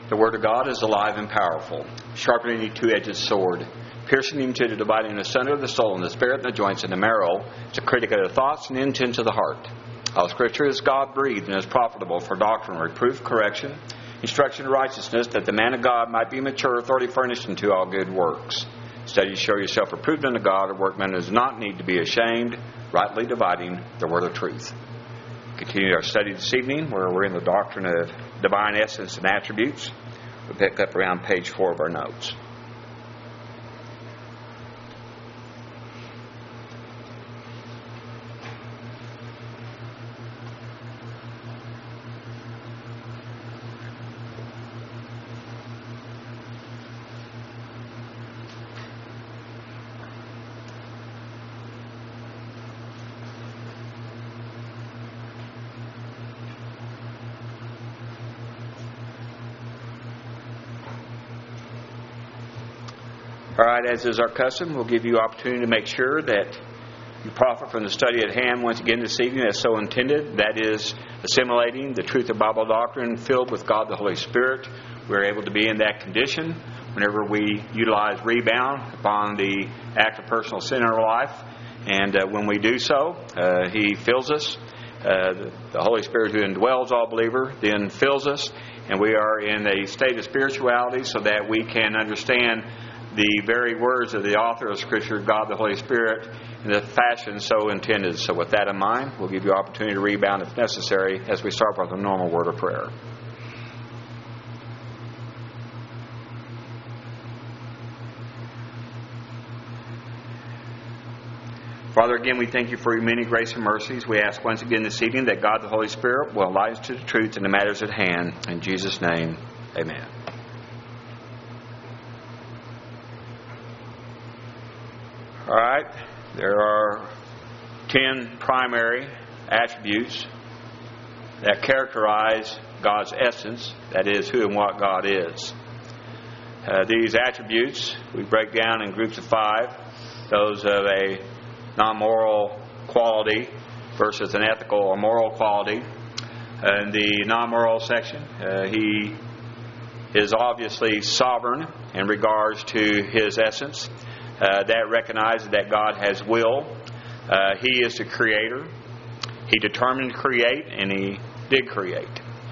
The Word of God is alive and powerful, sharper than any two-edged sword, piercing into the dividing asunder of the soul and the spirit and the joints and the marrow. It's a critic of the thoughts and intents of the heart. All Scripture is God-breathed and is profitable for doctrine, reproof, correction, instruction in righteousness, that the man of God might be mature, thoroughly furnished unto all good works. Study to show yourself approved unto God, a workman who does not need to be ashamed, rightly dividing the word of truth. Continue our study this evening, where we're in the doctrine of divine essence and attributes. We'll pick up around page 4 of our notes. All right, as is our custom, we'll give you opportunity to make sure that you profit from the study at hand once again this evening as so intended. That is, assimilating the truth of Bible doctrine filled with God the Holy Spirit. We're able to be in that condition whenever we utilize rebound upon the act of personal sin in our life. And when we do so, He fills us. The Holy Spirit who indwells all believer then fills us. And we are in a state of spirituality so that we can understand the very words of the author of Scripture, God the Holy Spirit, in the fashion so intended. So with that in mind, we'll give you opportunity to rebound if necessary as we start with a normal word of prayer. Father, again, we thank you for your many grace and mercies. We ask once again this evening that God the Holy Spirit will enlighten us to the truth in the matters at hand. In Jesus' name, amen. All right, there are 10 primary attributes that characterize God's essence, that is, who and what God is. These attributes we break down in groups of 5, those of a non-moral quality versus an ethical or moral quality. In the non-moral section, He is obviously sovereign in regards to His essence. That recognizes that God has will. He is the creator. He determined to create, and He did create.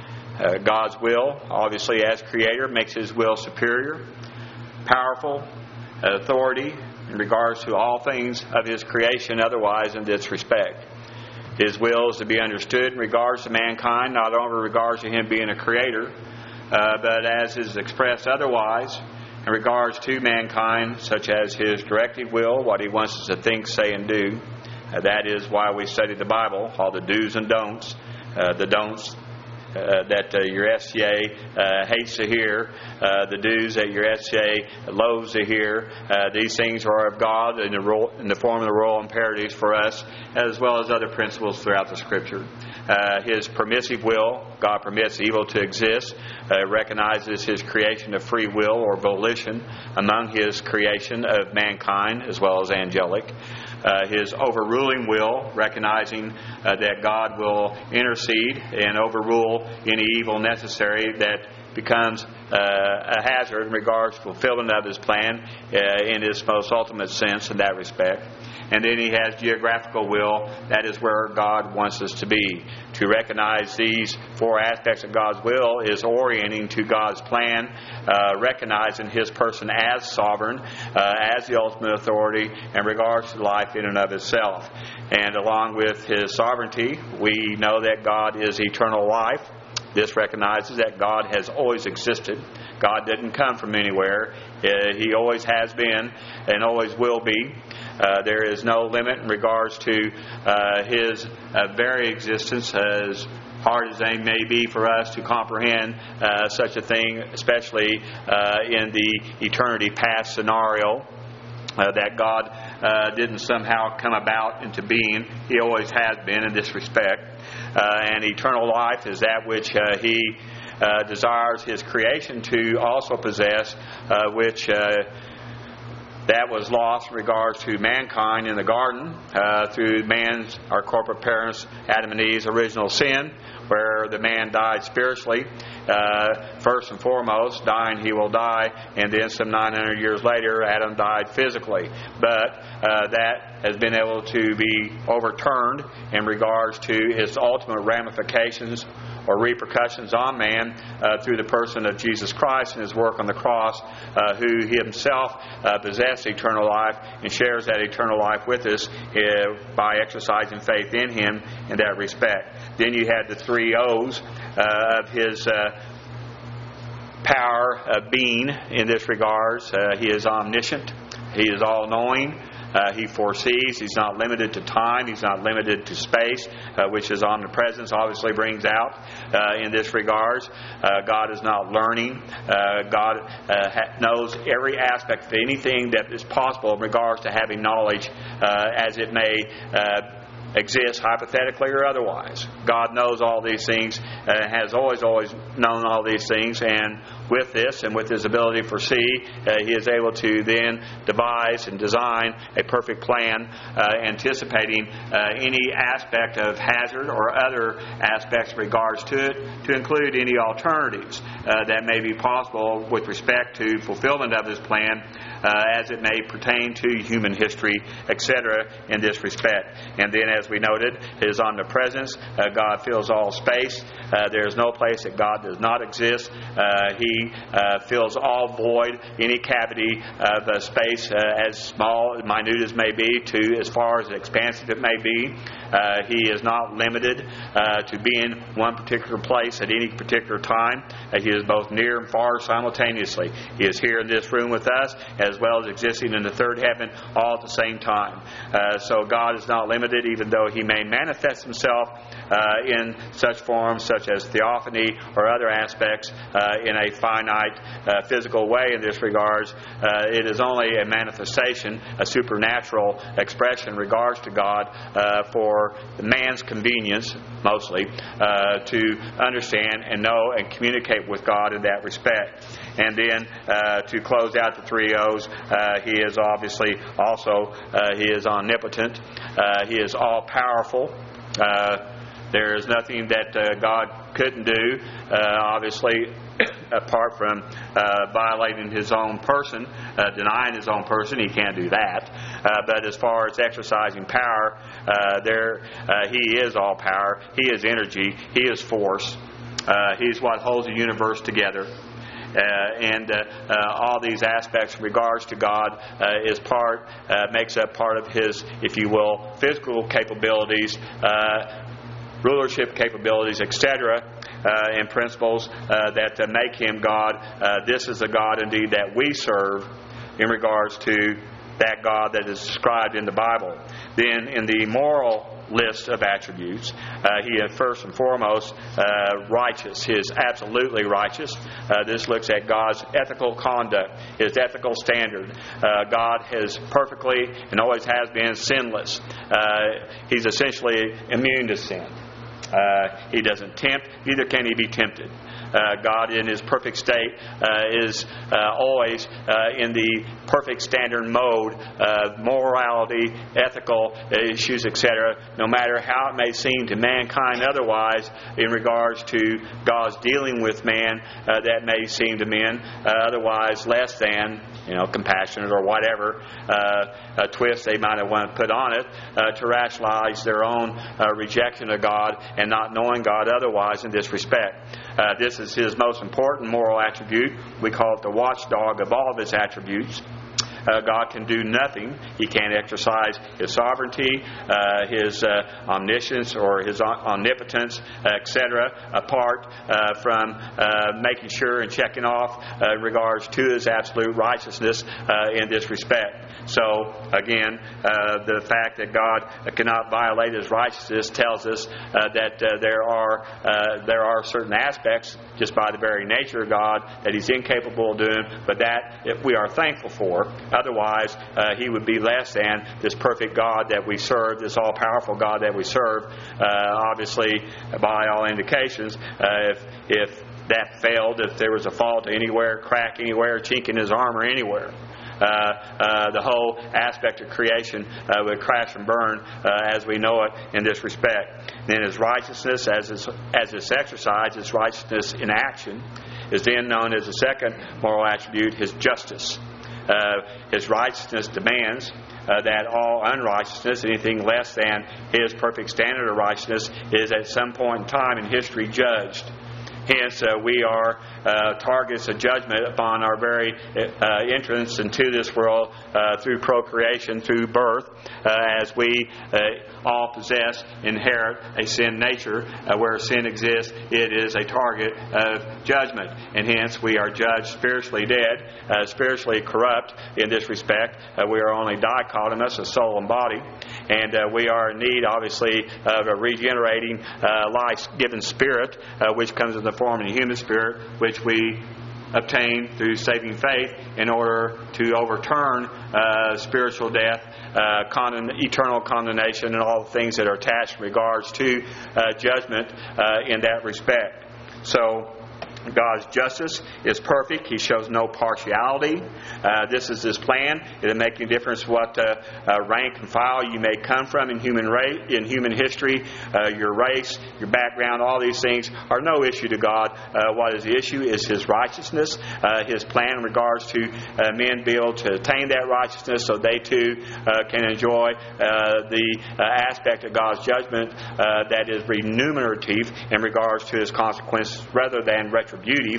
God's will, obviously as creator, makes His will superior, powerful, authority in regards to all things of His creation, otherwise in this respect. His will is to be understood in regards to mankind, not only in regards to Him being a creator, but as is expressed otherwise in regards to mankind, such as His directive will, what He wants us to think, say, and do. That is why we study the Bible, all the do's and don'ts. The don'ts that your SCA hates to hear, the do's that your SCA loathes to hear. These things are of God in the form of the royal imperatives for us, as well as other principles throughout the Scripture. His permissive will, God permits evil to exist, recognizes His creation of free will or volition among His creation of mankind as well as angelic. His overruling will, recognizing that God will intercede and overrule any evil necessary that becomes a hazard in regards to fulfillment of His plan in its most ultimate sense in that respect. And then He has geographical will. That is where God wants us to be. To recognize these 4 aspects of God's will is orienting to God's plan, recognizing His person as sovereign, as the ultimate authority in regards to life in and of itself. And along with His sovereignty, we know that God is eternal life. This recognizes that God has always existed. God didn't come from anywhere. He always has been and always will be. There is no limit in regards to His very existence, as hard as they may be for us to comprehend such a thing, especially in the eternity past scenario. That God didn't somehow come about into being. He always has been in this respect. And eternal life is that which He desires His creation to also possess, which that was lost in regards to mankind in the garden through our corporate parents, Adam and Eve's original sin. where the man died spiritually. First and foremost, dying he will die, and then some 900 years later, Adam died physically. But that has been able to be overturned in regards to its ultimate ramifications or repercussions on man through the person of Jesus Christ and His work on the cross, who Himself possessed eternal life and shares that eternal life with us by exercising faith in Him in that respect. Then you had the 3 O's of His power of being in this regards. He is omniscient. He is all-knowing. He foresees. He's not limited to time. He's not limited to space, which His omnipresence obviously brings out in this regards. God is not learning. God knows every aspect of anything that is possible in regards to having knowledge as it may exist hypothetically or otherwise. God knows all these things, has always known all these things, and with this and with His ability to foresee, He is able to then devise and design a perfect plan anticipating any aspect of hazard or other aspects in regards to it, to include any alternatives that may be possible with respect to fulfillment of His plan as it may pertain to human history, etc. in this respect. And then, as we noted, His omnipresence. God fills all space. There is no place that God does not exist. He fills all void, any cavity of space, as small, minute as may be, to as far as expansive it may be. He is not limited to being one particular place at any particular time. He is both near and far simultaneously. He is here in this room with us, as well as existing in the third heaven, all at the same time. So God is not limited, even though He may manifest Himself in such forms such as theophany or other aspects in a finite physical way in this regards. It is only a manifestation, a supernatural expression in regards to God for man's convenience, mostly, to understand and know and communicate with God in that respect. And then to close out the 3 O's, He is obviously also, He is omnipotent. He is all-powerful. There is nothing that God couldn't do, obviously, apart from violating His own person, denying His own person. He can't do that. But as far as exercising power, He is all power. He is energy. He is force. He's what holds the universe together. And all these aspects in regards to God makes up part of His, if you will, physical capabilities, rulership capabilities, etc., and principles that make Him God. This is the God indeed that we serve in regards to that God that is described in the Bible. Then in the moral list of attributes, He is first and foremost righteous. He is absolutely righteous. This looks at God's ethical conduct, His ethical standard. God is perfectly and always has been sinless. He's essentially immune to sin. He doesn't tempt, neither can He be tempted. God in His perfect state is always in the perfect standard mode of morality, ethical issues, etc. No matter how it may seem to mankind otherwise in regards to God's dealing with man, that may seem to men otherwise less than, compassionate or whatever a twist they might have wanted to put on it to rationalize their own rejection of God and not knowing God otherwise in this respect. This is His most important moral attribute. We call it the watchdog of all of His attributes. God can do nothing. He can't exercise His sovereignty, His omniscience, or His omnipotence, etc., apart from making sure and checking off in regards to His absolute righteousness in this respect. So, again, the fact that God cannot violate His righteousness tells us that there are certain aspects, just by the very nature of God, that He's incapable of doing, but that we are thankful for. Otherwise, He would be less than this perfect God that we serve, this all-powerful God that we serve. Obviously, by all indications, if that failed, if there was a fault anywhere, crack anywhere, chink in His armor anywhere, the whole aspect of creation would crash and burn as we know it in this respect. Then His righteousness, as it's exercised, His righteousness in action, is then known as the second moral attribute, His justice. His righteousness demands that all unrighteousness, anything less than His perfect standard of righteousness, is at some point in time in history judged. Hence, we are targets of judgment upon our very entrance into this world through procreation, through birth, as we all possess, inherit a sin nature. Where sin exists, it is a target of judgment. And hence, we are judged spiritually dead, spiritually corrupt in this respect. We are only dichotomous, a soul and body. And we are in need, obviously, of a regenerating, life-giving spirit, which comes in the form of the human spirit, which we obtain through saving faith in order to overturn spiritual death, eternal condemnation, and all the things that are attached in regards to judgment in that respect. So, God's justice is perfect. He shows no partiality. This is His plan. It doesn't make any difference what rank and file you may come from in human history. Your race, your background, all these things are no issue to God. What is the issue is His righteousness. His plan in regards to men be able to attain that righteousness so they too can enjoy the aspect of God's judgment that is remunerative in regards to His consequences rather than retributive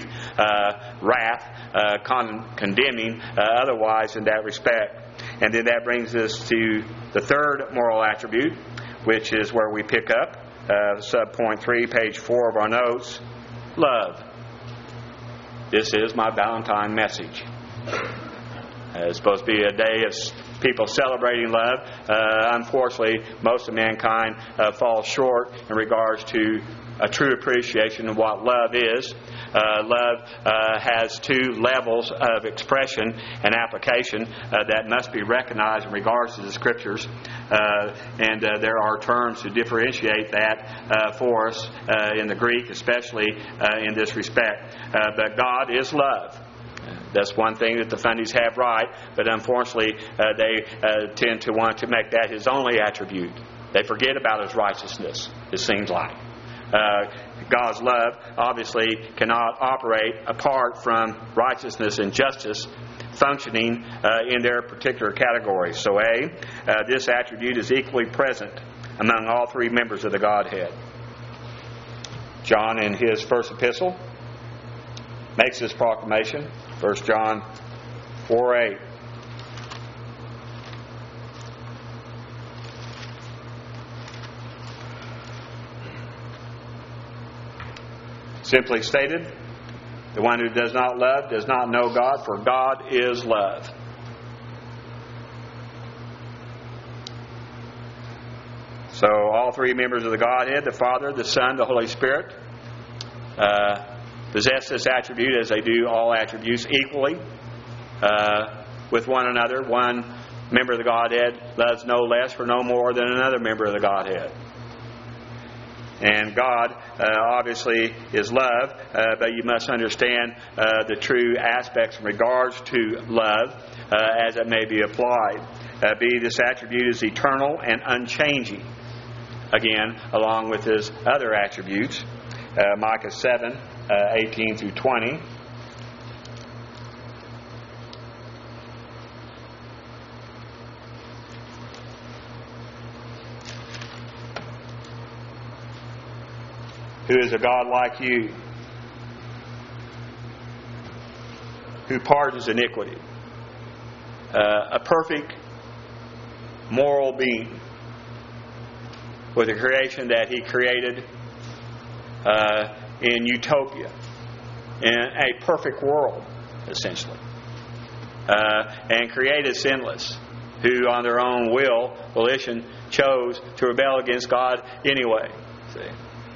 wrath, condemning otherwise in that respect. And then that brings us to the third moral attribute, which is where we pick up, subpoint 3, page 4 of our notes, love. This is my Valentine message. It's supposed to be a day of people celebrating love. Unfortunately, most of mankind falls short in regards to a true appreciation of what love is. Love has two levels of expression and application that must be recognized in regards to the Scriptures. And there are terms to differentiate that for us in the Greek, especially in this respect. But God is love. That's one thing that the fundies have right, but unfortunately they tend to want to make that His only attribute. They forget about His righteousness, it seems like. God's love obviously cannot operate apart from righteousness and justice functioning in their particular categories. So this attribute is equally present among all three members of the Godhead. John in his first epistle makes this proclamation, 1 John 4:8. Simply stated, the one who does not love does not know God, for God is love. So all three members of the Godhead, the Father, the Son, the Holy Spirit, possess this attribute as they do all attributes equally with one another. One member of the Godhead loves no less or no more than another member of the Godhead. And God obviously is love, but you must understand the true aspects in regards to love as it may be applied. This attribute is eternal and unchanging. Again, along with His other attributes. Micah 7, 18 through 20. Who is a God like you, who pardons iniquity, a perfect moral being with the creation that He created in utopia, in a perfect world, essentially, and created sinless, who on their own volition, chose to rebel against God anyway. See?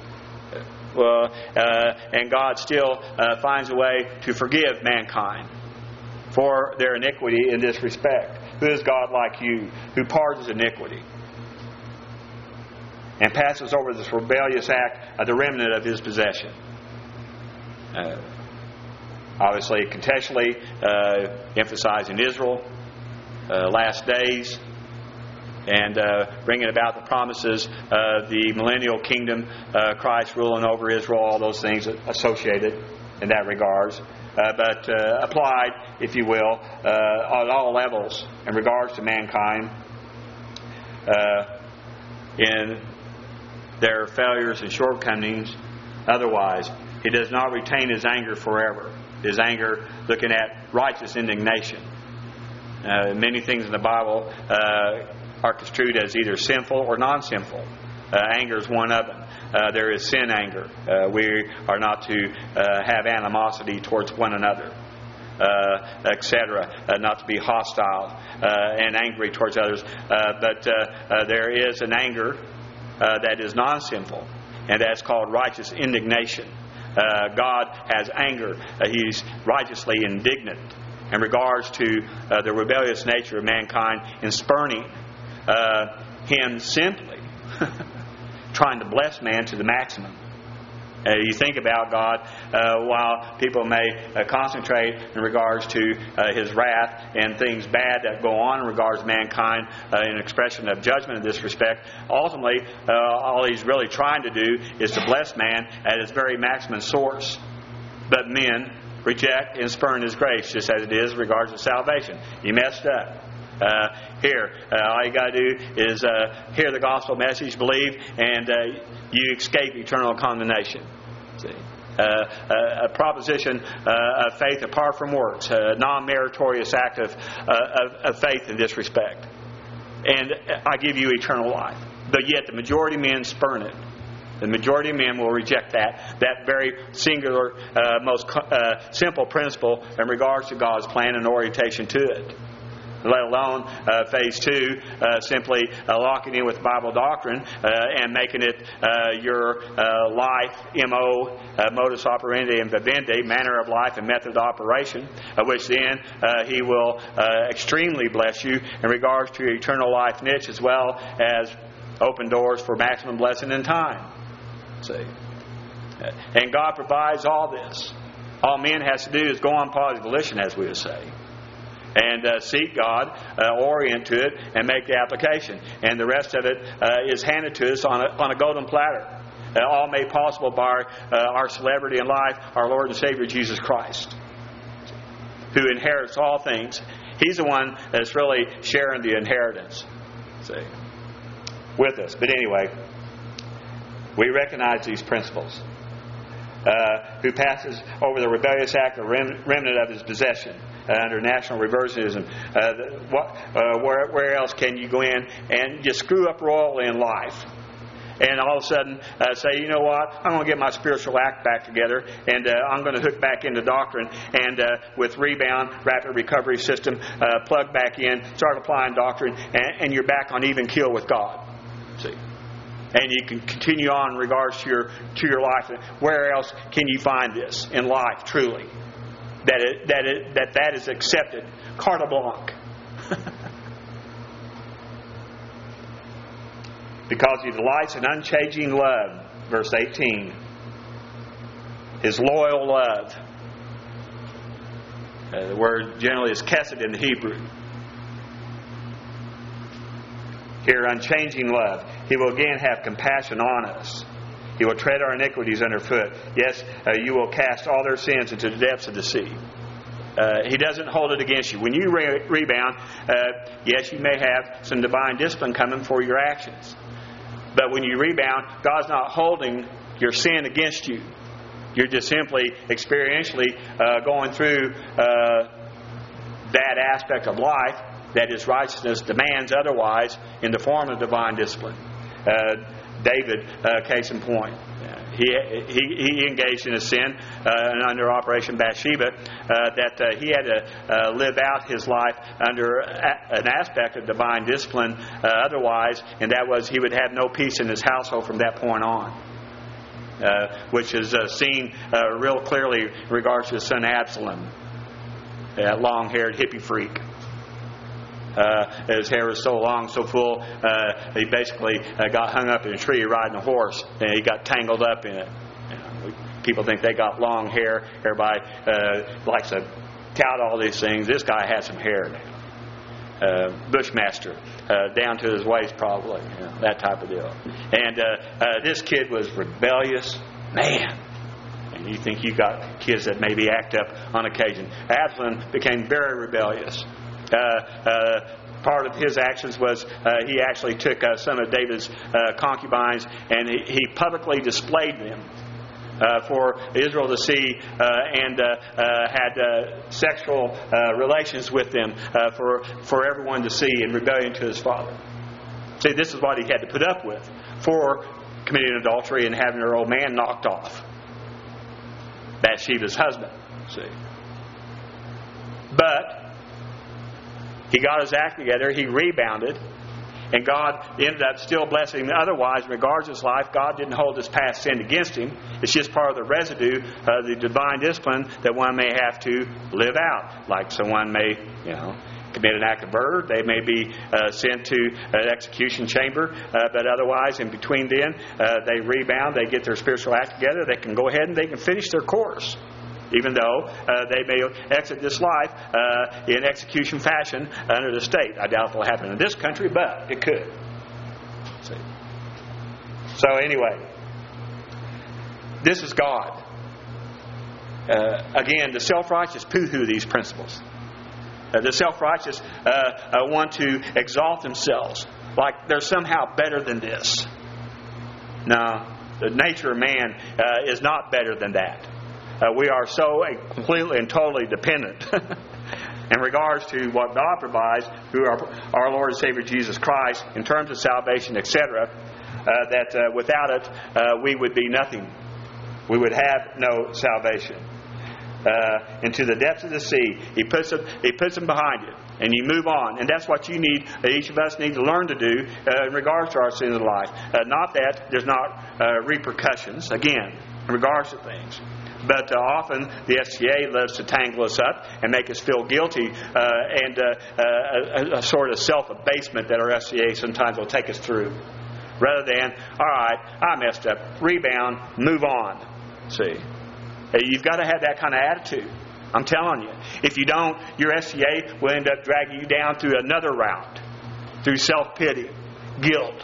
And God still finds a way to forgive mankind for their iniquity in this respect. Who is God like you, who pardons iniquity and passes over this rebellious act of the remnant of His possession? obviously contextually emphasizing Israel, last days, and bringing about the promises of the millennial kingdom, Christ ruling over Israel, all those things associated in that regards. But applied, if you will, on all levels in regards to mankind in their failures and shortcomings. Otherwise, He does not retain His anger forever. His anger looking at righteous indignation. Many things in the Bible are construed as either sinful or non-sinful. Anger is one of them. There is sin anger. We are not to have animosity towards one another, etc. Not to be hostile and angry towards others. But there is an anger that is non-sinful, and that's called righteous indignation. God has anger. He's righteously indignant in regards to the rebellious nature of mankind in spurning Him simply trying to bless man to the maximum. You think about God, while people may concentrate in regards to His wrath and things bad that go on in regards to mankind, in expression of judgment in this respect, ultimately all He's really trying to do is to bless man at its very maximum source. But men reject and spurn His grace, just as it is in regards to salvation. You messed up. All you got to do is hear the gospel message, believe, and you escape eternal condemnation. See? A proposition of faith apart from works, a non-meritorious act of faith in this respect. And I give you eternal life. But yet the majority of men spurn it. The majority of men will reject that very singular, most simple principle in regards to God's plan and orientation to it. Let alone phase 2, simply locking in with Bible doctrine and making it your life, MO, modus operandi and vivendi, manner of life and method of operation, which then He will extremely bless you in regards to your eternal life niche, as well as open doors for maximum blessing in time. See? And God provides all this. All men has to do is go on positive volition, as we would say, and seek God, orient to it, and make the application. And the rest of it is handed to us on a golden platter. All made possible by our celebrity in life, our Lord and Savior Jesus Christ, who inherits all things. He's the one that's really sharing the inheritance, see, with us. But anyway, we recognize these principles. Who passes over the rebellious act of remnant of his possession under national reversionism. Where else can you go in and just screw up royally in life? And all of a sudden say, you know what, I'm going to get my spiritual act back together, and I'm going to hook back into doctrine, and with Rebound, Rapid Recovery System, plug back in, start applying doctrine, and you're back on even keel with God. See? And you can continue on in regards to your life. Where else can you find this in life, truly? That is accepted. Carte blanche. Because He delights in unchanging love. Verse 18. His loyal love. The word generally is chesed in the Hebrew. Here, unchanging love. He will again have compassion on us. He will tread our iniquities underfoot. Yes, you will cast all their sins into the depths of the sea. He doesn't hold it against you. When you rebound, yes, you may have some divine discipline coming for your actions. But when you rebound, God's not holding your sin against you. You're just simply experientially going through that aspect of life that His righteousness demands otherwise in the form of divine discipline. David, case in point, he engaged in a sin under Operation Bathsheba that he had to live out his life under an aspect of divine discipline otherwise, and that was he would have no peace in his household from that point on. Which is seen real clearly in regards to his son Absalom, that long-haired hippie freak. His hair was so long, so full, he basically got hung up in a tree riding a horse, and he got tangled up in it. People think they got long hair. Everybody likes to tout all these things. This guy has some hair now. Bushmaster, down to his waist probably. That type of deal. And this kid was rebellious. Man. And you think you got kids that maybe act up on occasion. Absalom became very rebellious. Part of his actions was he actually took some of David's concubines and he publicly displayed them for Israel to see and had sexual relations with them for everyone to see in rebellion to his father. See, this is what he had to put up with for committing adultery and having her old man knocked off. Bathsheba's husband. See. But he got his act together. He rebounded. And God ended up still blessing him. Otherwise, in regards to his life, God didn't hold his past sin against him. It's just part of the residue of the divine discipline that one may have to live out. Like someone may, commit an act of murder. They may be sent to an execution chamber. But otherwise, in between then, they rebound. They get their spiritual act together. They can go ahead and they can finish their course. Even though they may exit this life in execution fashion under the state. I doubt it will happen in this country, but it could. See? So anyway, this is God. Again, the self-righteous poo-hoo these principles. The self-righteous want to exalt themselves like they're somehow better than this. No, the nature of man is not better than that. We are so completely and totally dependent in regards to what God provides through our Lord and Savior Jesus Christ in terms of salvation, etc., that without it we would be nothing. We would have no salvation. Into the depths of the sea, He puts them behind you, and you move on. And that's what you need. Each of us need to learn to do in regards to our sins of life. Not that there's not repercussions again in regards to things. But often the SCA loves to tangle us up and make us feel guilty and a sort of self-abasement that our SCA sometimes will take us through. Rather than, all right, I messed up, rebound, move on. See? You've got to have that kind of attitude. I'm telling you. If you don't, your SCA will end up dragging you down through another route. Through self-pity, guilt.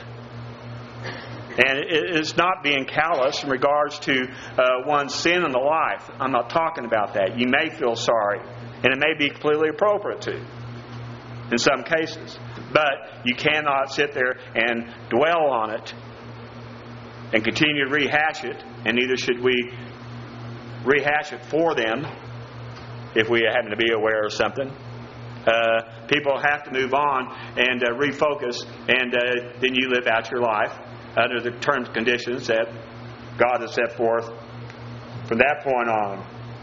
And it's not being callous in regards to one's sin in the life. I'm not talking about that. You may feel sorry. And it may be completely appropriate to in some cases. But you cannot sit there and dwell on it and continue to rehash it. And neither should we rehash it for them if we happen to be aware of something. People have to move on and refocus. And then you live out your life under the terms and conditions that God has set forth. From that point on,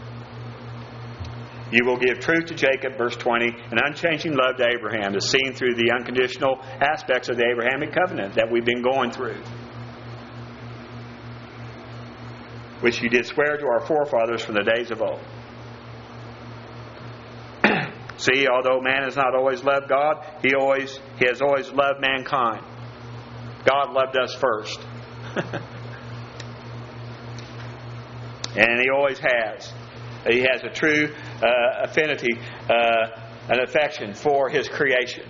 you will give truth to Jacob, verse 20, and unchanging love to Abraham, is seen through the unconditional aspects of the Abrahamic covenant that we've been going through, which He did swear to our forefathers from the days of old. See, although man has not always loved God, He has always loved mankind. God loved us first. And He always has. He has a true affinity, an affection for His creation.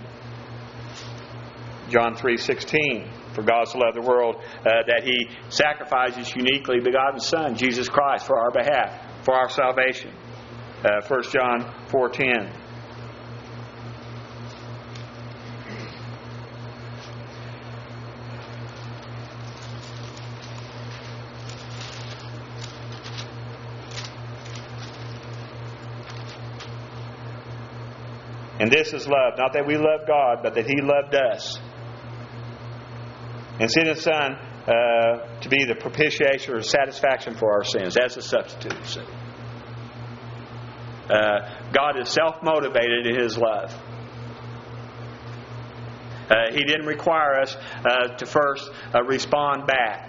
John 3:16, for God so loved the world that He sacrificed His uniquely begotten Son, Jesus Christ, for our behalf, for our salvation. 1 John 4:10. And this is love, not that we love God, but that He loved us. And sent His Son to be the propitiation or satisfaction for our sins. That's a substitute. God is self-motivated in His love. He didn't require us to first respond back.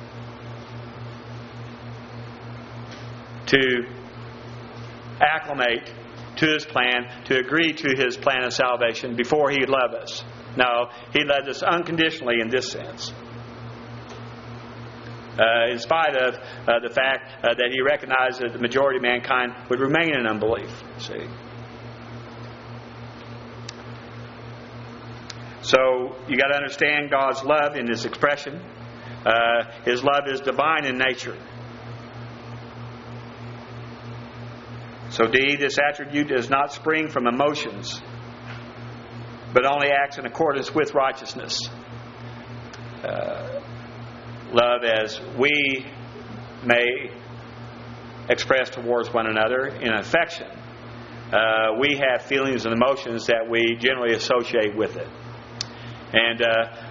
To acclimate to His plan, to agree to His plan of salvation before He loved us. No, He loved us unconditionally in this sense. in spite of the fact that He recognized that the majority of mankind would remain in unbelief. See? So you got to understand God's love in His expression. His love is divine in nature. So D, this attribute does not spring from emotions, but only acts in accordance with righteousness. Love, as we may express towards one another in affection, we have feelings and emotions that we generally associate with it. And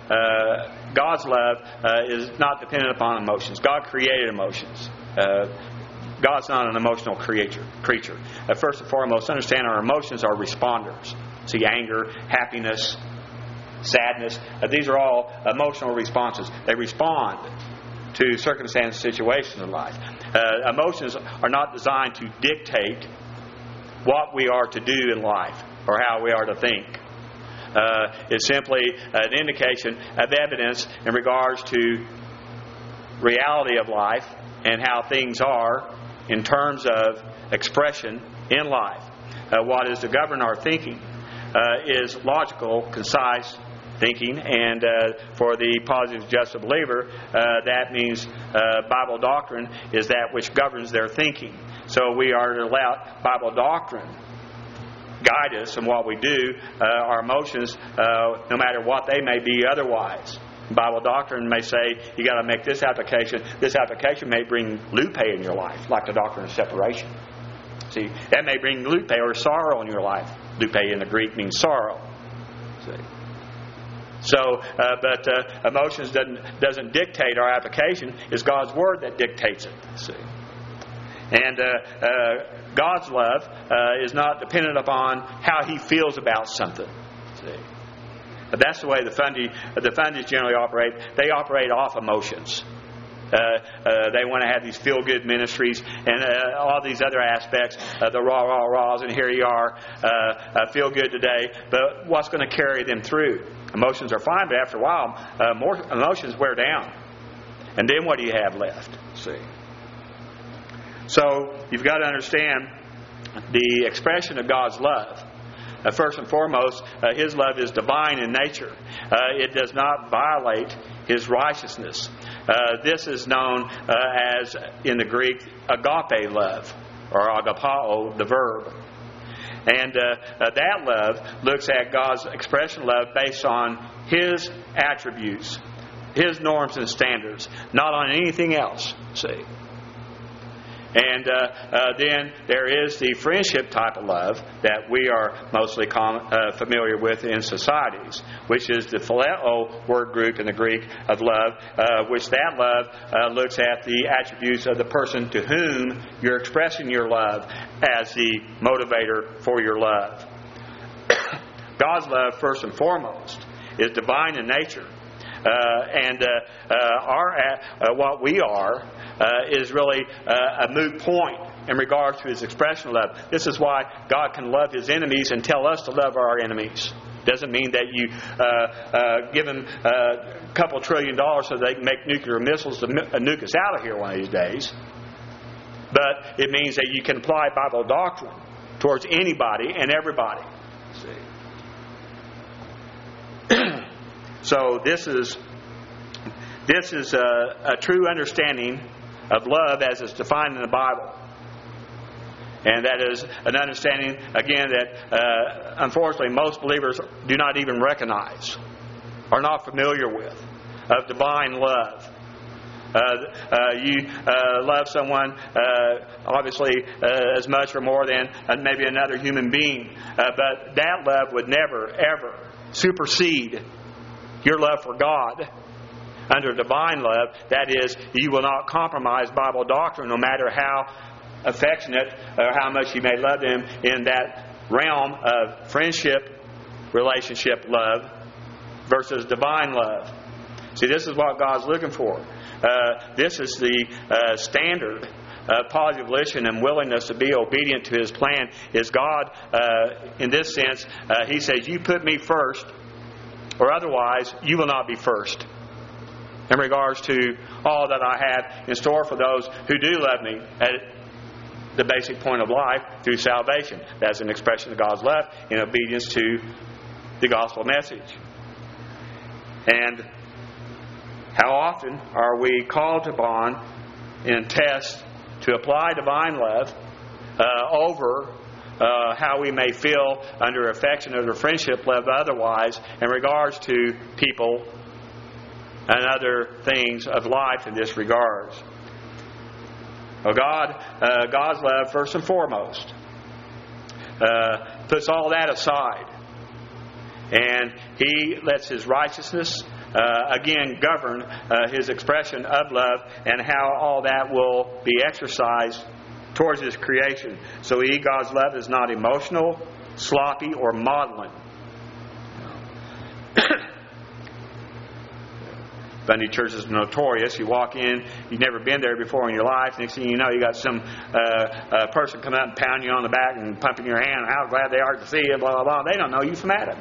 God's love is not dependent upon emotions. God created emotions. God's not an emotional creature. First and foremost, understand our emotions are responders. See, anger, happiness, sadness, these are all emotional responses. They respond to circumstances, situations in life. Emotions are not designed to dictate what we are to do in life or how we are to think. It's simply an indication of evidence in regards to reality of life and how things are in terms of expression in life. What is to govern our thinking is logical, concise thinking, and for the positive justice believer, that means Bible doctrine is that which governs their thinking. So we are to allow Bible doctrine guide us in what we do, our emotions, no matter what they may be otherwise. Bible doctrine may say you got to make this application. This application may bring lupe in your life, like the doctrine of separation. See, that may bring lupe or sorrow in your life. Lupe in the Greek means sorrow. See. So, but emotions doesn't dictate our application. It's God's Word that dictates it. See. And God's love is not dependent upon how He feels about something. See. But that's the way the fundies generally operate. They operate off emotions. They want to have these feel-good ministries and all these other aspects, the rah-rah-rahs, and here you are, feel good today. But what's going to carry them through? Emotions are fine, but after a while, more emotions wear down. And then what do you have left? See. So you've got to understand the expression of God's love. First and foremost, His love is divine in nature. It does not violate His righteousness. This is known as, in the Greek, agape love, or agapao, the verb. And that love looks at God's expression of love based on His attributes, His norms and standards, not on anything else. See? And then there is the friendship type of love that we are mostly familiar with in societies, which is the phileo word group in the Greek of love, which that love looks at the attributes of the person to whom you're expressing your love as the motivator for your love. God's love, first and foremost, is divine in nature. What we are is really a moot point in regards to His expression of love. This is why God can love His enemies and tell us to love our enemies. Doesn't mean that you give them a couple $1 trillion so they can make nuclear missiles to nuke us out of here one of these days. But it means that you can apply Bible doctrine towards anybody and everybody. See? So this is a true understanding of love as it's defined in the Bible. And that is an understanding, again, that unfortunately most believers do not even recognize, are not familiar with, of divine love. You love someone, obviously, as much or more than maybe another human being. But that love would never, ever supersede your love for God. Under divine love, that is, you will not compromise Bible doctrine no matter how affectionate or how much you may love them in that realm of friendship, relationship love versus divine love. See, this is what God's looking for. This is the standard of positive volition and willingness to be obedient to His plan. Is God, in this sense, He says, you put me first, or otherwise you will not be first. In regards to all that I have in store for those who do love me at the basic point of life through salvation. That's an expression of God's love in obedience to the gospel message. And how often are we called upon in tests to apply divine love over how we may feel under affectionate or friendship love otherwise in regards to people and other things of life in this regards. Well, God's love, first and foremost, puts all that aside. And He lets His righteousness again govern His expression of love and how all that will be exercised towards His creation. So God's love is not emotional, sloppy, or maudlin. Bundy Church is notorious. You walk in, you've never been there before in your life. Next thing you know, you got some person coming up and pounding you on the back and pumping your hand. How glad they are to see you, blah, blah, blah. They don't know you from Adam.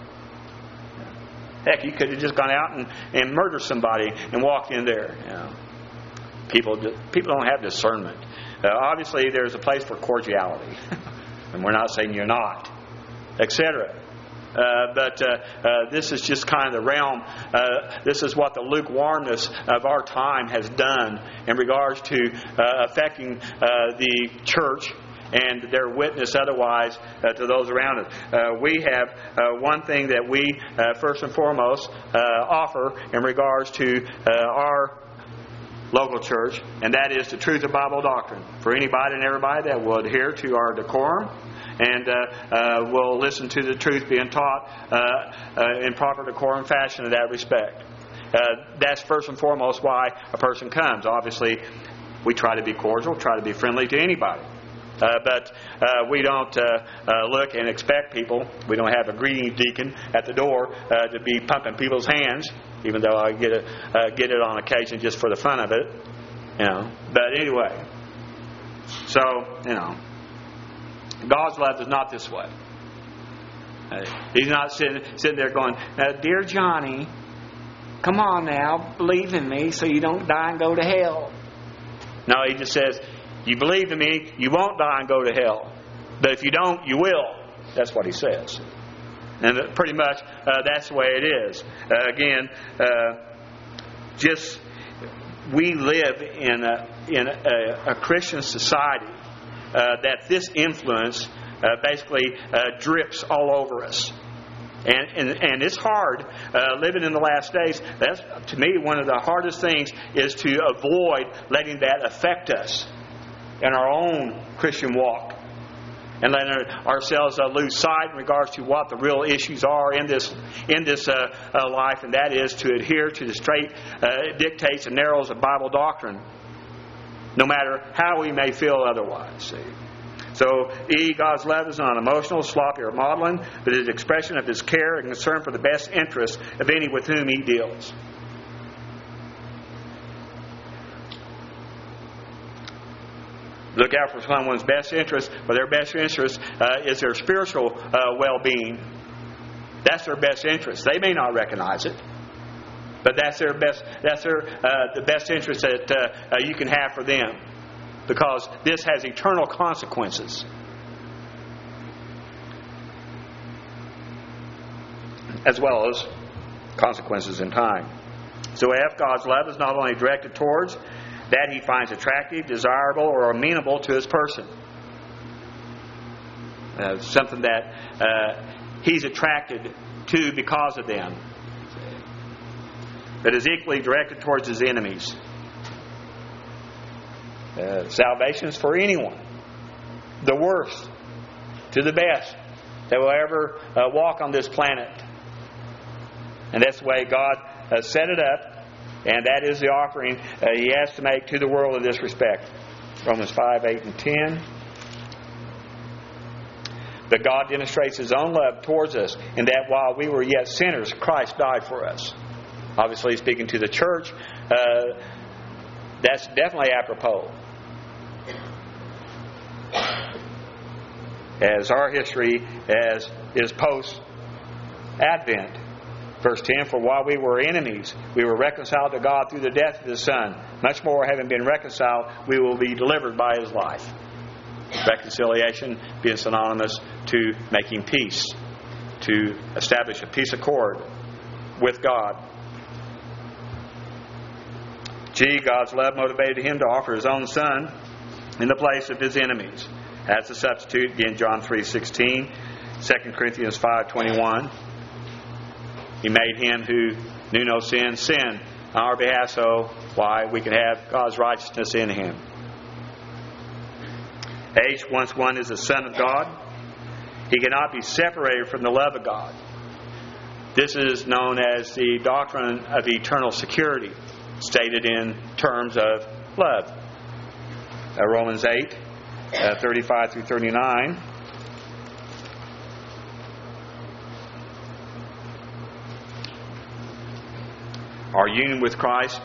Heck, you could have just gone out and murdered somebody and walked in there. You know. People don't have discernment. Obviously, there's a place for cordiality. And we're not saying you're not, etc. But this is just kind of the realm. This is what the lukewarmness of our time has done in regards to affecting the church and their witness otherwise to those around us. We have one thing that we first and foremost offer in regards to our local church, and that is the truth of Bible doctrine. For anybody and everybody that will adhere to our decorum and will listen to the truth being taught in proper decorum fashion in that respect. That's first and foremost why a person comes. Obviously, we try to be cordial, try to be friendly to anybody. But we don't look and expect people. We don't have a greeting deacon at the door to be pumping people's hands, even though I get it on occasion just for the fun of it. You know. But anyway, so God's love is not this way. He's not sitting there going, "Dear Johnny, come on now, believe in me, so you don't die and go to hell." No, He just says, "You believe in me, you won't die and go to hell. But if you don't, you will." That's what He says. And pretty much that's the way it is. Just we live in a Christian society that this influence basically drips all over us. And it's hard living in the last days. That's, to me, one of the hardest things is to avoid letting that affect us in our own Christian walk, and letting ourselves lose sight in regards to what the real issues are in this life, and that is to adhere to the straight dictates and narrows of Bible doctrine, no matter how we may feel otherwise. See? So, God's love is not emotional, sloppy, or maudlin, but is an expression of His care and concern for the best interests of any with whom He deals. Look out for someone's best interest, but their best interest is their spiritual well-being. That's their best interest. They may not recognize it, but that's their best. That's the best interest that you can have for them, because this has eternal consequences, as well as consequences in time. So, God's love is not only directed towards that He finds attractive, desirable, or amenable to His person. Something that He's attracted to because of them. But is equally directed towards His enemies. Salvation is for anyone. The worst to the best that will ever walk on this planet. And that's the way God set it up. And that is the offering He has to make to the world in this respect. Romans 5, 8, and 10. But God demonstrates His own love towards us in that while we were yet sinners, Christ died for us. Obviously, speaking to the church, that's definitely apropos. As our history is post-Advent. Verse 10, for while we were enemies, we were reconciled to God through the death of His Son. Much more, having been reconciled, we will be delivered by His life. Reconciliation being synonymous to making peace, to establish a peace accord with God. G, God's love motivated Him to offer His own Son in the place of His enemies as a substitute. Again, John 3:16, 2 Corinthians 5:21. He made Him who knew no sin, sin on our behalf, so why? We can have God's righteousness in Him. H, once one is a son of God, he cannot be separated from the love of God. This is known as the doctrine of eternal security, stated in terms of love. Romans 8, 35 through 39. Our union with Christ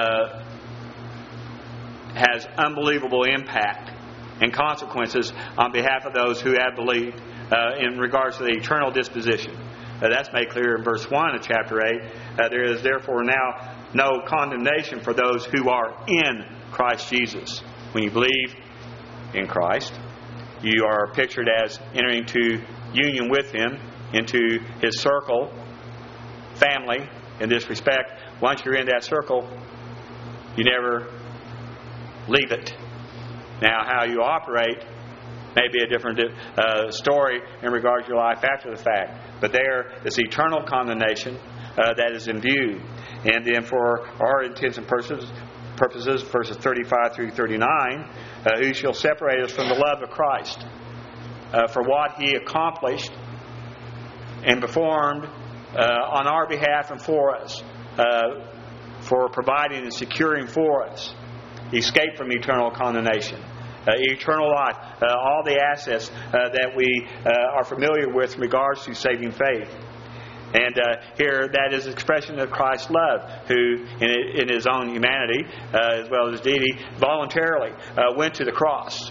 has unbelievable impact and consequences on behalf of those who have believed in regards to the eternal disposition. That's made clear in verse 1 of chapter 8. There is therefore now no condemnation for those who are in Christ Jesus. When you believe in Christ, you are pictured as entering into union with Him, into His circle, family. In this respect, once you're in that circle, you never leave it. Now, how you operate may be a different story in regards to your life after the fact. But there is eternal condemnation that is in view. And then for our intents and purposes, verses 35 through 39, who shall separate us from the love of Christ? For what He accomplished and performed on our behalf and for us, for providing and securing for us escape from eternal condemnation, eternal life, all the assets that we are familiar with in regards to saving faith. And here, that is expression of Christ's love, who, in His own humanity, as well as deity, voluntarily went to the cross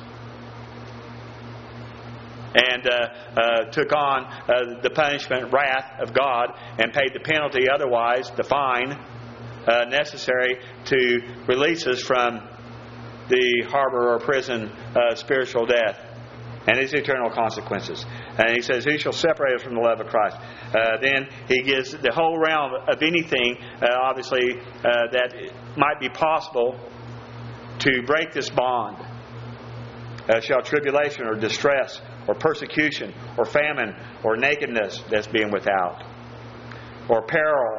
and took on the punishment, wrath of God, and paid the penalty, otherwise the fine necessary to release us from the harbor or prison spiritual death and its eternal consequences. And He says, who shall separate us from the love of Christ? Then He gives the whole realm of anything, obviously, that might be possible to break this bond. Shall tribulation or distress or persecution or famine or nakedness, that's being without, or peril,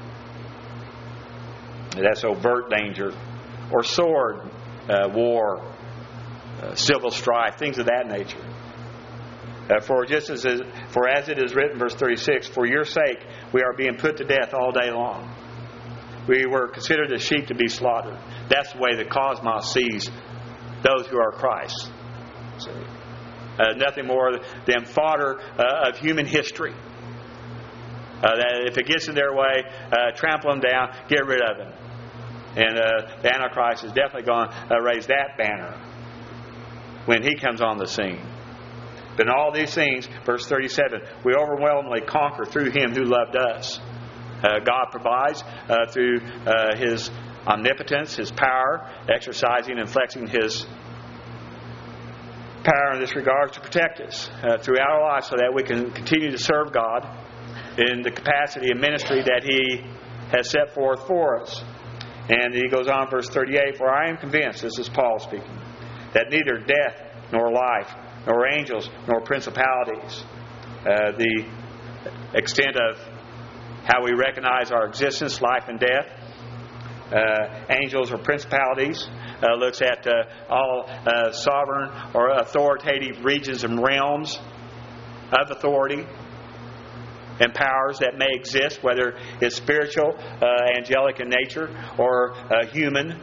that's overt danger, or sword, war, civil strife, things of that nature. For as it is written, verse 36, for your sake we are being put to death all day long. We were considered as sheep to be slaughtered. That's the way the cosmos sees those who are Christ. Nothing more than fodder of human history. That if it gets in their way, trample them down, get rid of them. And the Antichrist is definitely going to raise that banner when he comes on the scene. But in all these things, verse 37, we overwhelmingly conquer through Him who loved us. God provides through His omnipotence, His power, exercising and flexing His power in this regard to protect us throughout our lives, so that we can continue to serve God in the capacity of ministry that He has set forth for us. And he goes on, verse 38, for I am convinced, this is Paul speaking, that neither death nor life, nor angels, nor principalities, the extent of how we recognize our existence, life and death, angels or principalities, looks at all sovereign or authoritative regions and realms of authority and powers that may exist, whether it's spiritual, angelic in nature, or human,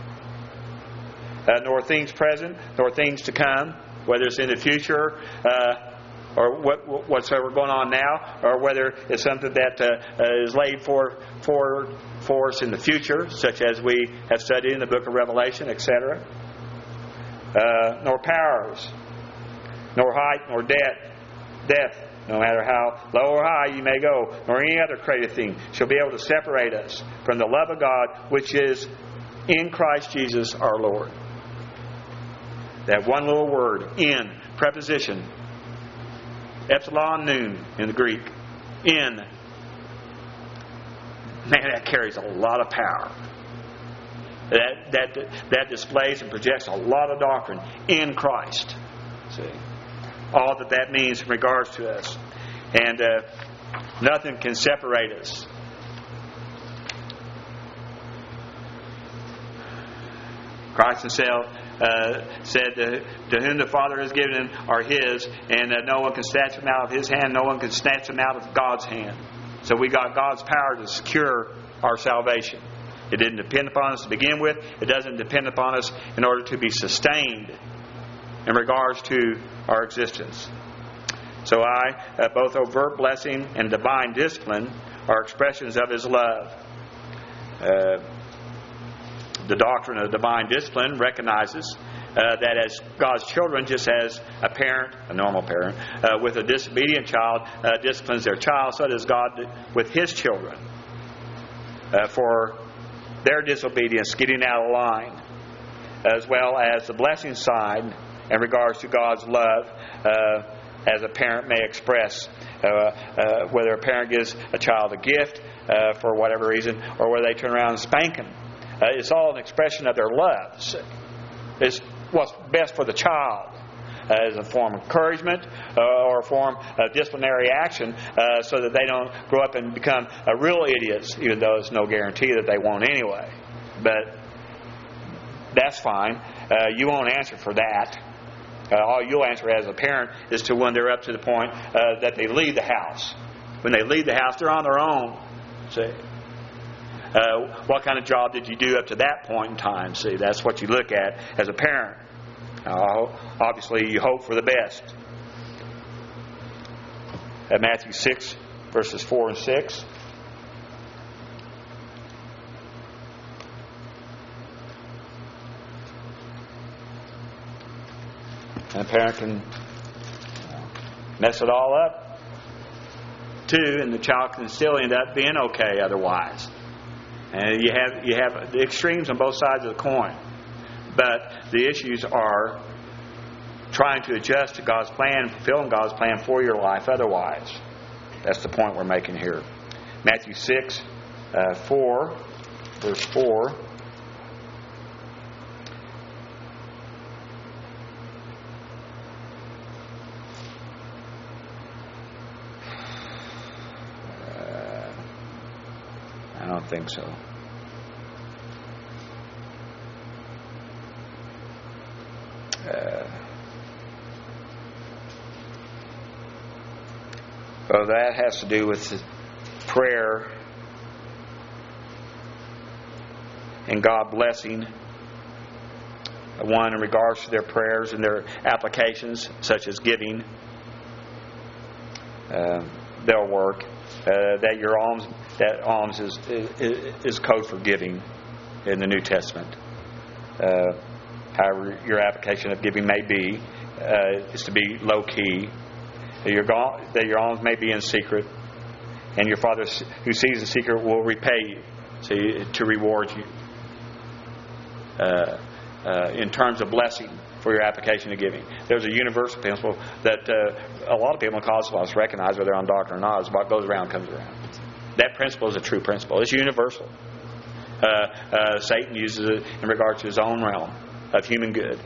nor things present, nor things to come, whether it's in the future, or whatsoever going on now, or whether it's something that is laid for us in the future, such as we have studied in the book of Revelation, etc. Nor powers, nor height, nor depth, no matter how low or high you may go, nor any other created thing shall be able to separate us from the love of God, which is in Christ Jesus our Lord. That one little word, in, preposition, epsilon nun in the Greek, in. Man, that carries a lot of power. That displays and projects a lot of doctrine in Christ. See, all that means in regards to us, and nothing can separate us. Christ Himself said, "To whom the Father has given Him are His, and no one can snatch them out of His hand. No one can snatch them out of God's hand." So we got God's power to secure our salvation. It didn't depend upon us to begin with. It doesn't depend upon us in order to be sustained in regards to our existence. So both overt blessing and divine discipline are expressions of His love. The doctrine of divine discipline recognizes that as God's children, just as a parent, a normal parent, with a disobedient child disciplines their child, so does God with His children for their disobedience, getting out of line, as well as the blessing side in regards to God's love, as a parent may express, whether a parent gives a child a gift for whatever reason, or whether they turn around and spank him. It's all an expression of their love. It's what's best for the child, as a form of encouragement or a form of disciplinary action, so that they don't grow up and become real idiots, even though it's no guarantee that they won't anyway. But that's fine. You won't answer for that. All you'll answer as a parent is to when they're up to the point that they leave the house. When they leave the house, they're on their own. See? What kind of job did you do up to that point in time? See, that's what you look at as a parent. Obviously, you hope for the best. At Matthew 6, verses 4 and 6. And a parent can mess it all up too, and the child can still end up being okay otherwise. And you have the extremes on both sides of the coin. But the issues are trying to adjust to God's plan, fulfilling God's plan for your life otherwise. That's the point we're making here. Matthew 6, 4, verse 4. I don't think so. Well, that has to do with prayer and God blessing one in regards to their prayers and their applications, such as giving. They'll work. That alms is code for giving in the New Testament. However your application of giving may be, is to be low key. That your alms may be in secret, and your Father who sees in secret will repay you, to reward you in terms of blessing for your application of giving. There's a universal principle that a lot of people in cosmos recognize, whether they're on doctrine or not. It's what goes around comes around. That principle is a true principle. It's universal. Satan uses it in regard to his own realm of human good.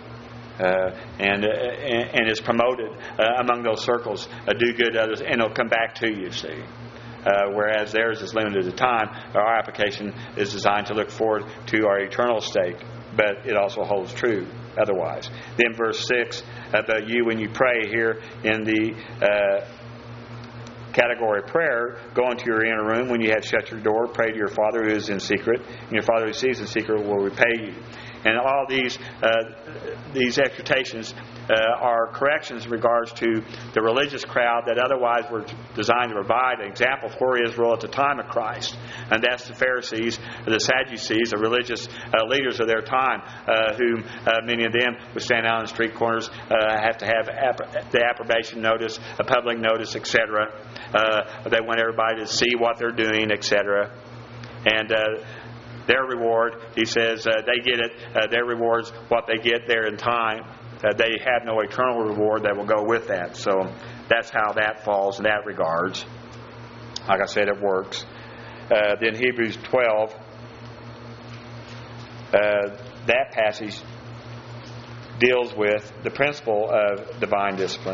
And is promoted among those circles. Do good to others, and it'll come back to you, see. Whereas theirs is limited to time. Our application is designed to look forward to our eternal state. But it also holds true otherwise. Then verse 6, about you when you pray here in the category of prayer, go into your inner room when you have shut your door, pray to your Father who is in secret, and your Father who sees in secret will repay you. And all these exhortations are corrections in regards to the religious crowd that otherwise were designed to provide an example for Israel at the time of Christ. And that's the Pharisees, the Sadducees, the religious leaders of their time, whom many of them would stand out on the street corners, have to have the approbation notice, a public notice, etc. They want everybody to see what they're doing, etc. And their reward, he says, they get it. Their reward's what they get there in time. They have no eternal reward that will go with that. So that's how that falls in that regards. Like I said, it works. Then Hebrews 12, that passage deals with the principle of divine discipline.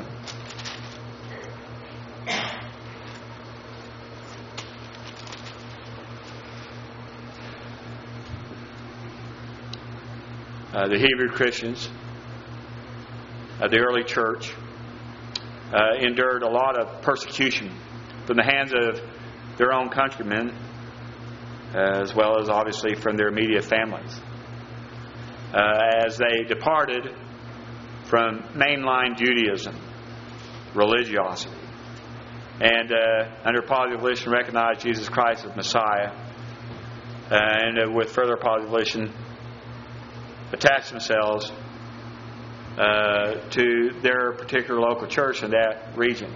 The Hebrew Christians, the early church, endured a lot of persecution from the hands of their own countrymen, as well as obviously from their immediate families, as they departed from mainline Judaism, religiosity, and under positive volition recognized Jesus Christ as Messiah, and with further positive volition attach themselves to their particular local church in that region.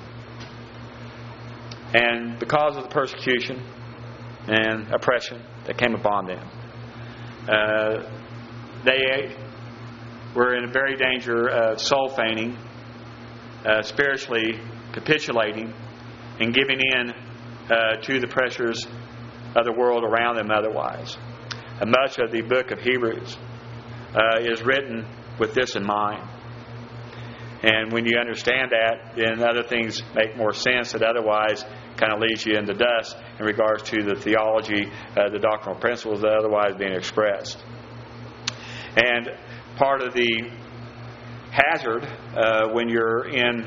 And because of the persecution and oppression that came upon them, they were in a very danger of soul feigning, spiritually capitulating, and giving in to the pressures of the world around them otherwise. And much of the book of Hebrews is written with this in mind. And when you understand that, then other things make more sense that otherwise kind of leaves you in the dust in regards to the theology, the doctrinal principles that otherwise being expressed. And part of the hazard when you're in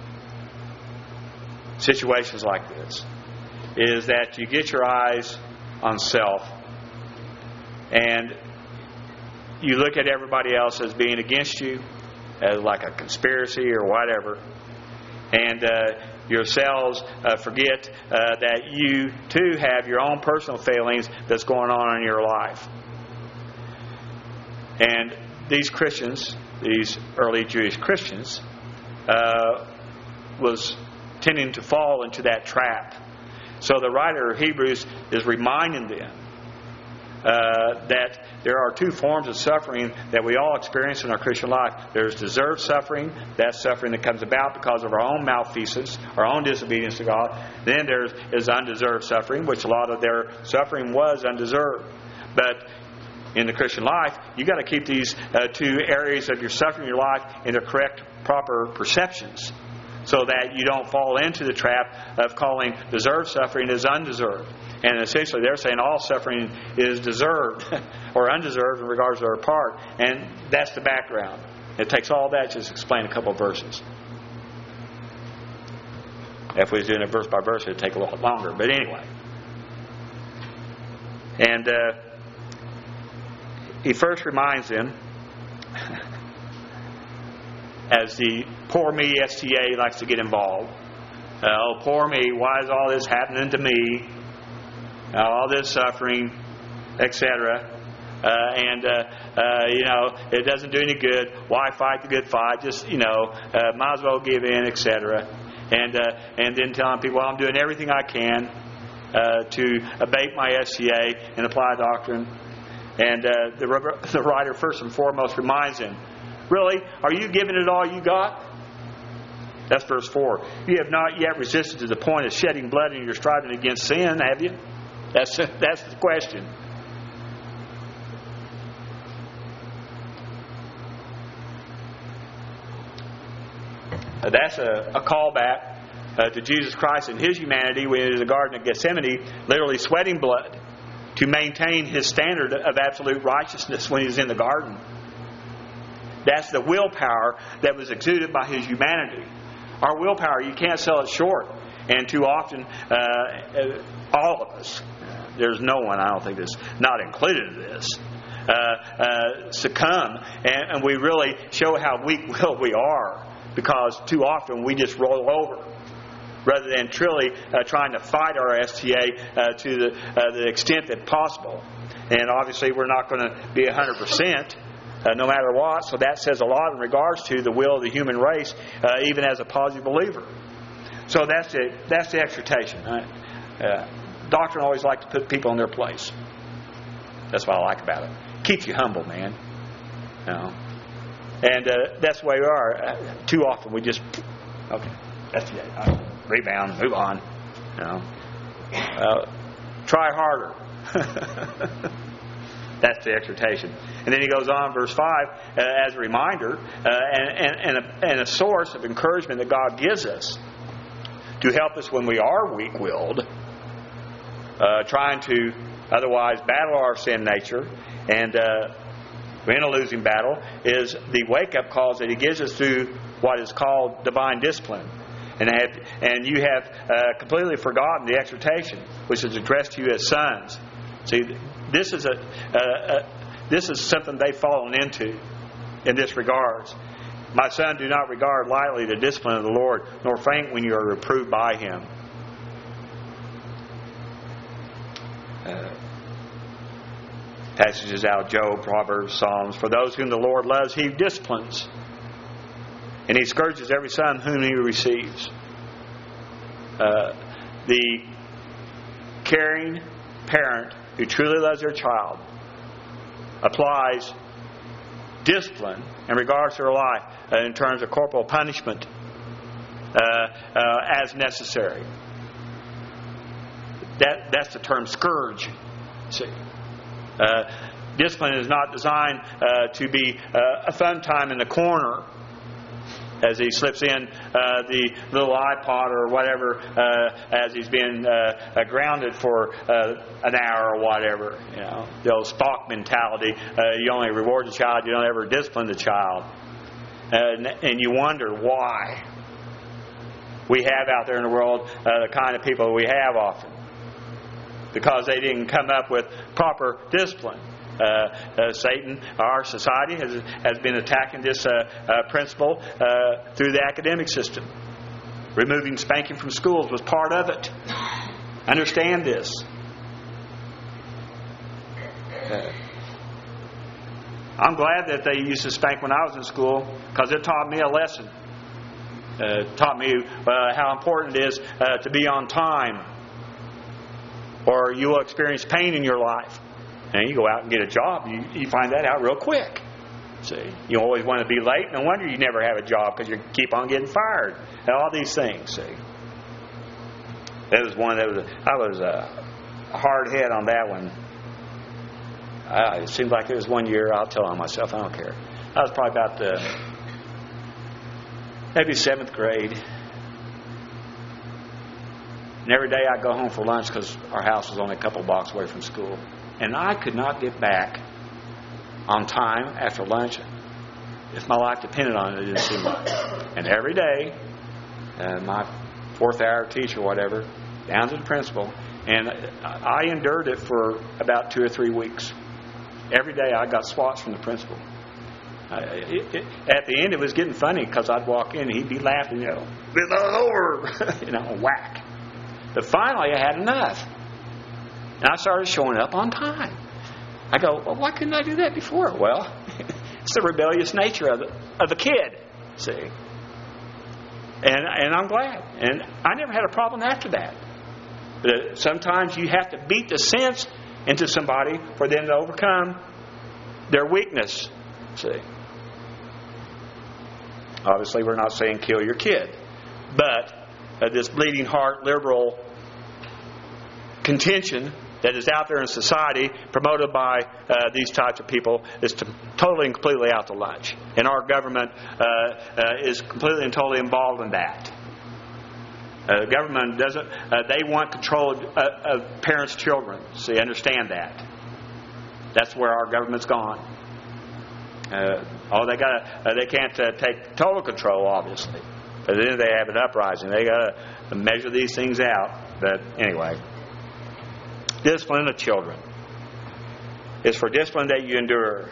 situations like this is that you get your eyes on self and you look at everybody else as being against you, as like a conspiracy or whatever, and yourselves forget that you too have your own personal failings that's going on in your life. And these Christians, these early Jewish Christians, was tending to fall into that trap. So the writer of Hebrews is reminding them that there are two forms of suffering that we all experience in our Christian life. There's deserved suffering, that's suffering that comes about because of our own malfeasance, our own disobedience to God. Then there is undeserved suffering, which a lot of their suffering was undeserved. But in the Christian life, you've got to keep these two areas of your suffering in your life in the correct, proper perceptions, so that you don't fall into the trap of calling deserved suffering as undeserved. And essentially they're saying all suffering is deserved or undeserved in regards to our part. And that's the background. It takes all that to just explain a couple of verses. If we was doing it verse by verse, it would take a little longer. But anyway. And he first reminds them, as the poor me STA likes to get involved. Oh, poor me, why is all this happening to me? All this suffering, etc. It doesn't do any good. Why fight the good fight? Just, might as well give in, etc. And then telling people, well, I'm doing everything I can to abate my STA and apply doctrine. And the writer first and foremost reminds him, really? Are you giving it all you got? That's verse 4. You have not yet resisted to the point of shedding blood in your striving against sin, have you? That's the question. That's a callback to Jesus Christ and His humanity when He was in the Garden of Gethsemane, literally sweating blood to maintain His standard of absolute righteousness when He was in the garden. That's the willpower that was exuded by His humanity. Our willpower, you can't sell it short. And too often, all of us, there's no one, I don't think, that's not included in this, succumb, and we really show how weak-willed we are, because too often we just roll over, rather than truly trying to fight our STA to the extent that possible. And obviously we're not going to be 100%. No matter what, so that says a lot in regards to the will of the human race, even as a positive believer. So that's the exhortation. Doctrine always likes to put people in their place. That's what I like about it. Keeps you humble, man. You know? And that's the way we are. Too often we just, okay, that's it. Rebound, move on. You know? Try harder. That's the exhortation. And then he goes on, verse 5, as a reminder and a source of encouragement that God gives us to help us when we are weak-willed, trying to otherwise battle our sin nature, and we're in a losing battle, is the wake-up calls that he gives us through what is called divine discipline. And you have completely forgotten the exhortation, which is addressed to you as sons. See, this is something they've fallen into in this regards. My son, do not regard lightly the discipline of the Lord, nor faint when you are reproved by Him. Passages out of Job, Proverbs, Psalms. For those whom the Lord loves, He disciplines, and He scourges every son whom He receives. The caring parent who truly loves their child applies discipline in regards to their life in terms of corporal punishment as necessary. That's the term scourge. See, discipline is not designed to be a fun time in the corner as he slips in the little iPod or whatever as he's been grounded for an hour or whatever. You know, the old Spock mentality. You only reward the child, you don't ever discipline the child. And you wonder why we have out there in the world the kind of people we have often. Because they didn't come up with proper discipline. Satan, our society, has been attacking this principle through the academic system. Removing spanking from schools was part of it. Understand this. I'm glad that they used to spank when I was in school, because it taught me a lesson. It taught me how important it is to be on time, or you will experience pain in your life. And you go out and get a job, you find that out real quick. See, you always want to be late. No wonder you never have a job, because you keep on getting fired. And all these things. See, that was one that I was a hard head on that one. It seemed like it was one year. I'll tell on myself. I don't care. I was probably about maybe 7th grade. And every day I'd go home for lunch, because our house was only a couple blocks away from school. And I could not get back on time after lunch if my life depended on it. It didn't seem like. And every day, my 4th hour teacher or whatever, down to the principal, and I endured it for about 2 or 3 weeks. Every day I got swats from the principal. At the end, it was getting funny, because I'd walk in and he'd be laughing, "Bend over," whack. But finally, I had enough. And I started showing up on time. I go, well, why couldn't I do that before? Well, it's the rebellious nature of the kid, see. And I'm glad. And I never had a problem after that. But sometimes you have to beat the sense into somebody for them to overcome their weakness, see. Obviously, we're not saying kill your kid. But this bleeding heart liberal contention that is out there in society, promoted by these types of people, is totally and completely out to lunch. And our government is completely and totally involved in that. The government doesn't. They want control of parents' children. So you understand that. That's where our government's gone. They can't take total control, obviously. But then they have an uprising. They got to measure these things out. But anyway. Discipline of children. is for discipline that you endure.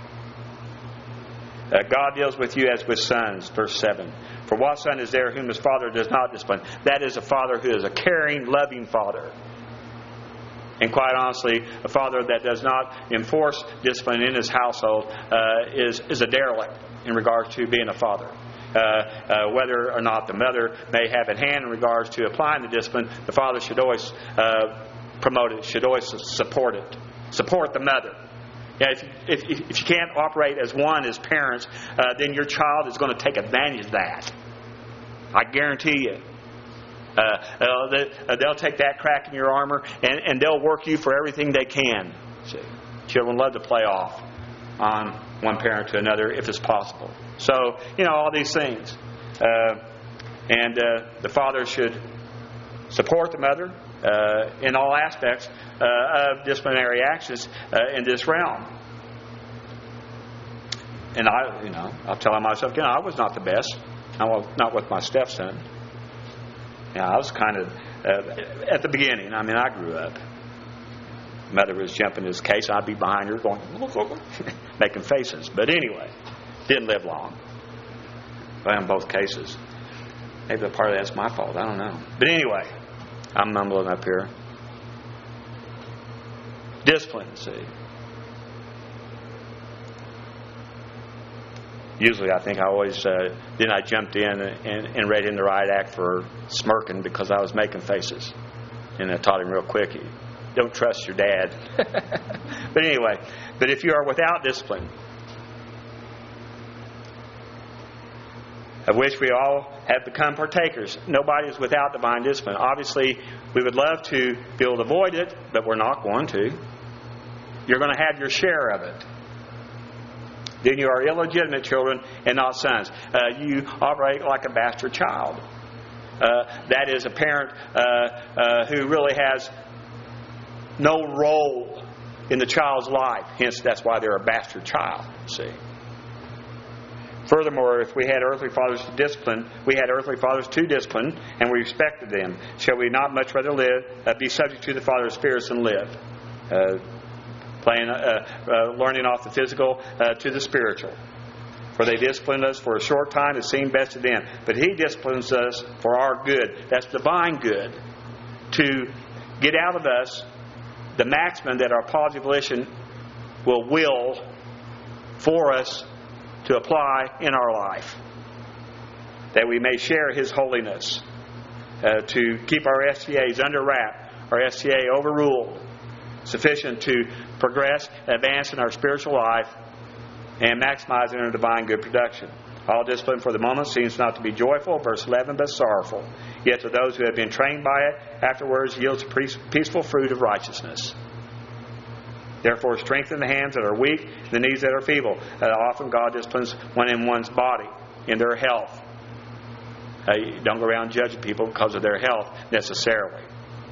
God deals with you as with sons, verse 7. For what son is there whom his father does not discipline? That is a father who is a caring, loving father. And quite honestly, a father that does not enforce discipline in his household is a derelict in regards to being a father. Whether or not the mother may have at hand in regards to applying the discipline, the father should always promote it, should always support it. Support the mother. Yeah, if you can't operate as one as parents, then your child is going to take advantage of that. I guarantee you. They'll take that crack in your armor and they'll work you for everything they can. See, children love to play off on one parent to another if it's possible. So, all these things. And the father should support the mother in all aspects of disciplinary actions in this realm. And I'll tell myself, I was not the best. I was not with my stepson. I was kind of at the beginning. I grew up. Mother was jumping his case. I'd be behind her going, making faces. But anyway, didn't live long. But in both cases, maybe a part of that's my fault. I don't know. But anyway, I'm mumbling up here. Discipline, see. Usually I think I always, then I jumped in and read in the riot act for smirking because I was making faces. And I taught him real quick, don't trust your dad. But anyway, but if you are without discipline, of which we all have become partakers, nobody is without divine discipline. Obviously, we would love to be able to avoid it, but we're not going to. You're going to have your share of it. Then you are illegitimate children and not sons. You operate like a bastard child. That is a parent who really has no role in the child's life. Hence, that's why they're a bastard child. See. Furthermore, if we had earthly fathers to discipline, and we respected them, shall we not much rather be subject to the Father of spirits and live? Learning off the physical to the spiritual. For they disciplined us for a short time, it seemed best to them. But He disciplines us for our good. That's divine good. To get out of us the maximum that our positive volition will for us to apply in our life. That we may share His holiness. To keep our STAs under wrap, our STA overruled. Sufficient to progress, advance in our spiritual life, and maximize in our divine good production. All discipline for the moment seems not to be joyful, verse 11, but sorrowful. Yet to those who have been trained by it, afterwards yields peaceful fruit of righteousness. Therefore, strengthen the hands that are weak, the knees that are feeble. Often God disciplines one in one's body, in their health. Don't go around judging people because of their health necessarily.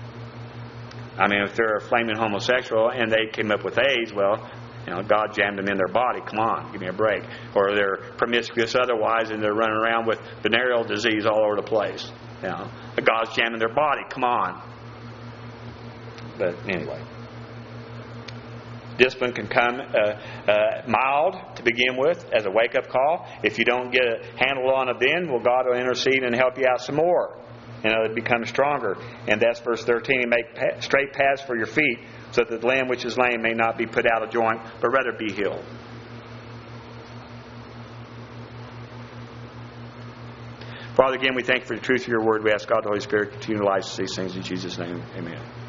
If they're a flaming homosexual and they came up with AIDS, God jammed them in their body. Come on, give me a break. Or they're promiscuous otherwise and they're running around with venereal disease all over the place. God's jamming their body. Come on. But anyway. Discipline can come mild to begin with as a wake-up call. If you don't get a handle on it then, God will intercede and help you out some more. And it'll become stronger. And that's verse 13. Make straight paths for your feet, so that the limb which is lame may not be put out of joint, but rather be healed. Father, again, we thank you for the truth of your word. We ask God, the Holy Spirit, continue to light these things in Jesus' name. Amen.